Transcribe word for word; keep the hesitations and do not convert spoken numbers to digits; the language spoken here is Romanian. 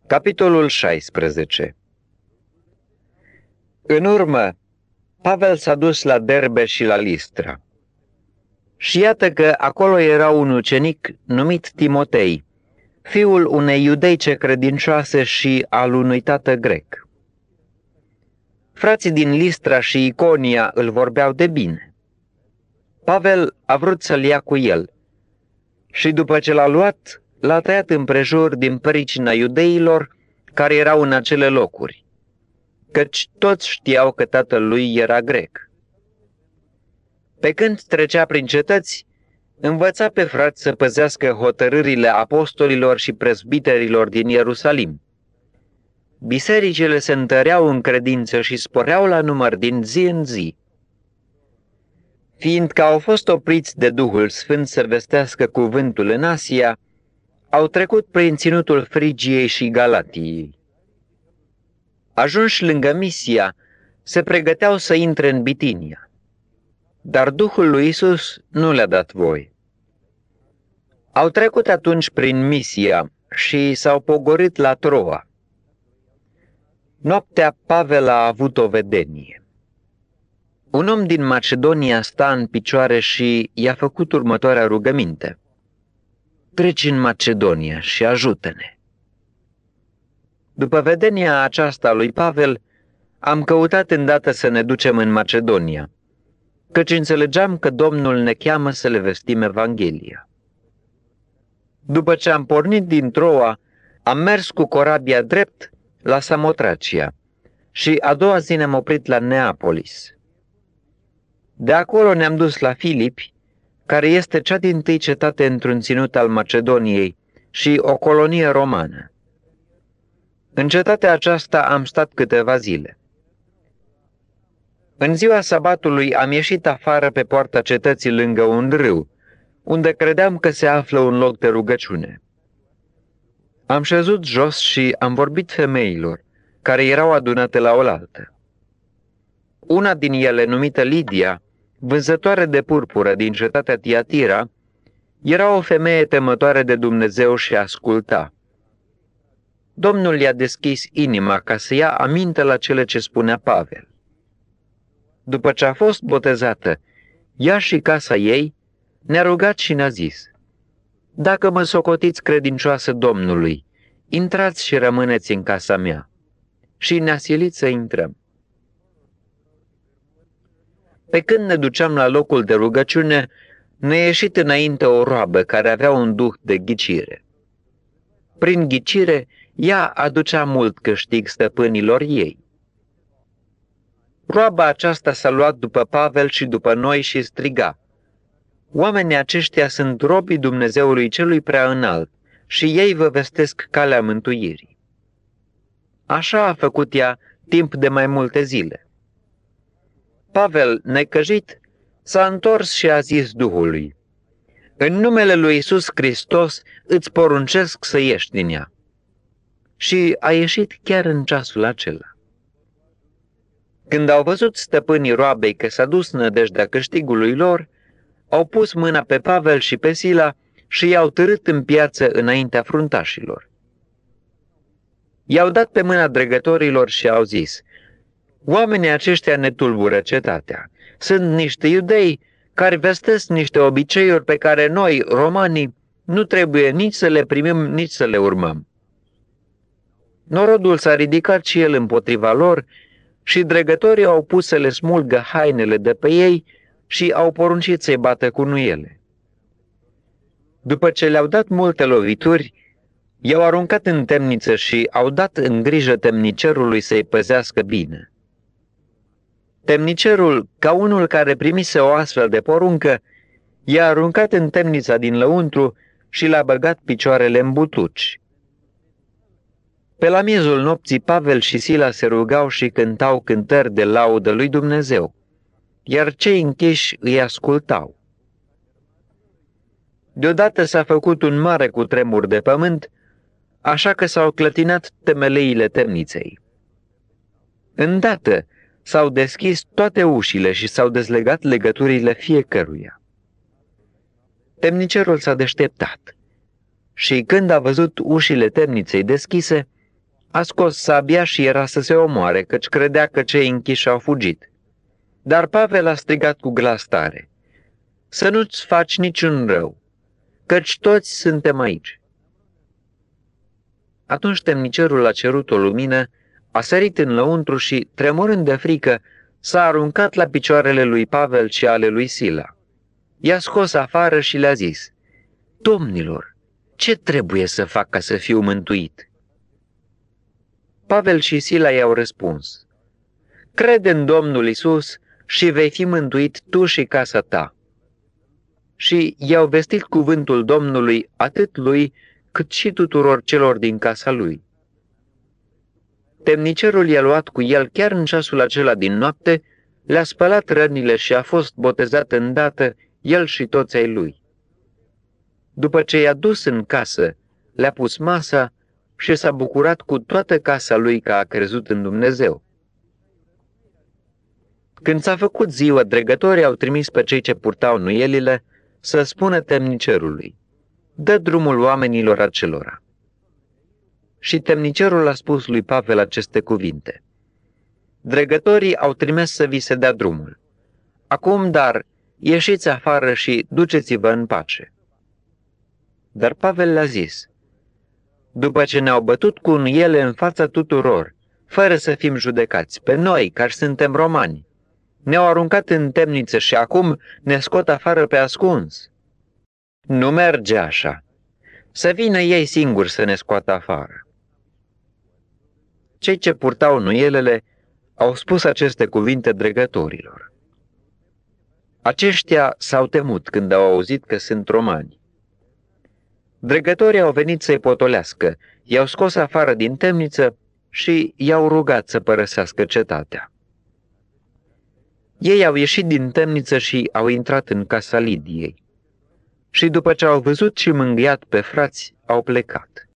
Capitolul șaisprezece. În urmă, Pavel s-a dus la Derbe și la Listra. Și iată că acolo era un ucenic numit Timotei, fiul unei iudeice credincioase și al unui tată grec. Frații din Listra și Iconia îl vorbeau de bine. Pavel a vrut să-l ia cu el și după ce l-a luat, l-a tăiat împrejur din pricina iudeilor care erau în acele locuri, căci toți știau că tatăl lui era grec. Pe când trecea prin cetăți, învăța pe frați să păzească hotărârile apostolilor și prezbiterilor din Ierusalim. Bisericile se întăreau în credință și sporeau la număr din zi în zi. Fiindcă au fost opriți de Duhul Sfânt să vestească cuvântul în Asia, au trecut prin ținutul Frigiei și Galatiei. Ajunși lângă Misia, se pregăteau să intre în Bitinia, dar Duhul lui Iisus nu le-a dat voie. Au trecut atunci prin Misia și s-au pogorât la Troa. Noaptea Pavel a avut o vedenie. Un om din Macedonia sta în picioare și i-a făcut următoarea rugăminte: treci în Macedonia și ajută-ne. După vedenia aceasta lui Pavel, am căutat îndată să ne ducem în Macedonia, căci înțelegeam că Domnul ne cheamă să le vestim Evanghelia. După ce am pornit din Troa, am mers cu corabia drept la Samotracia și a doua zi ne-am oprit la Neapolis. De acolo ne-am dus la Filipi, care este cea dintâi cetate într-un ținut al Macedoniei și o colonie romană. În cetatea aceasta am stat câteva zile. În ziua sabatului am ieșit afară pe poarta cetății lângă un râu, unde credeam că se află un loc de rugăciune. Am șezut jos și am vorbit femeilor, care erau adunate la oaltă. Una din ele, numită Lidia, vânzătoare de purpură din cetatea Tiatira, era o femeie temătoare de Dumnezeu și asculta. Domnul i-a deschis inima ca să ia aminte la cele ce spunea Pavel. După ce a fost botezată, ea și casa ei ne-a rugat și ne-a zis: dacă mă socotiți credincioasă Domnului, intrați și rămâneți în casa mea. Și ne-a silit să intrăm. Pe când ne duceam la locul de rugăciune, ne-a ieșit înainte o roabă care avea un duh de ghicire. Prin ghicire, ea aducea mult câștig stăpânilor ei. Roaba aceasta s-a luat după Pavel și după noi și striga: oamenii aceștia sunt robii Dumnezeului celui prea înalt și ei vă vestesc calea mântuirii. Așa a făcut ea timp de mai multe zile. Pavel, necăjit, s-a întors și a zis Duhului: în numele lui Iisus Hristos îți poruncesc să ieși din ea. Și a ieșit chiar în ceasul acela. Când au văzut stăpânii roabei că s-a dus nădejdea câștigului lor, au pus mâna pe Pavel și pe Sila și i-au târât în piață înaintea fruntașilor. I-au dat pe mâna dregătorilor și au zis: oamenii aceștia ne tulbură cetatea. Sunt niște iudei care vestesc niște obiceiuri pe care noi, romanii, nu trebuie nici să le primim, nici să le urmăm. Norodul s-a ridicat și el împotriva lor și dregătorii au pus să le smulgă hainele de pe ei și au poruncit să-i bată cu nuiele. După ce le-au dat multe lovituri, i-au aruncat în temniță și au dat în grijă temnicerului să-i păzească bine. Temnicerul, ca unul care primise o astfel de poruncă, i-a aruncat în temnița din lăuntru și l-a băgat picioarele în butuci. Pe la miezul nopții, Pavel și Sila se rugau și cântau cântări de laudă lui Dumnezeu, iar cei închiși îi ascultau. Deodată s-a făcut un mare cutremur de pământ, așa că s-au clătinat temeleile temniței. Îndată s-au deschis toate ușile și s-au dezlegat legăturile fiecăruia. Temnicerul s-a deșteptat și când a văzut ușile temniței deschise, A scos sabia și era să se omoare, căci credea că cei închiși au fugit. Dar Pavel a strigat cu glas tare: să nu-ți faci niciun rău, căci toți suntem aici. Atunci temnicerul a cerut o lumină, a sărit în lăuntru și, tremurând de frică, s-a aruncat la picioarele lui Pavel și ale lui Sila. I-a scos afară și le-a zis: domnilor, ce trebuie să fac ca să fiu mântuit? Pavel și Sila i-au răspuns: crede în Domnul Isus și vei fi mântuit tu și casa ta. Și i-au vestit cuvântul Domnului atât lui, cât și tuturor celor din casa lui. Temnicerul i-a luat cu el chiar în ceasul acela din noapte, le-a spălat rănile și a fost botezat îndată, el și toți ai lui. După ce i-a dus în casă, le-a pus masa și s-a bucurat cu toată casa lui că a crezut în Dumnezeu. Când s-a făcut ziua, dregătorii au trimis pe cei ce purtau nuielile să spună temnicerului: dă drumul oamenilor acelora. Și temnicerul a spus lui Pavel aceste cuvinte: dregătorii au trimis să vi se dea drumul. Acum, dar, ieșiți afară și duceți-vă în pace. Dar Pavel le-a zis: după ce ne-au bătut cu ele în fața tuturor, fără să fim judecați, pe noi, care suntem romani, ne-au aruncat în temniță și acum ne scot afară pe ascuns. Nu merge așa. Să vină ei singuri să ne scoată afară. Cei ce purtau nuielele au spus aceste cuvinte dregătorilor. Aceștia s-au temut când au auzit că sunt romani. Dregătorii au venit să-i potolească, i-au scos afară din temniță și i-au rugat să părăsească cetatea. Ei au ieșit din temniță și au intrat în casa Lidiei. Și după ce au văzut și mângâiat pe frați, au plecat.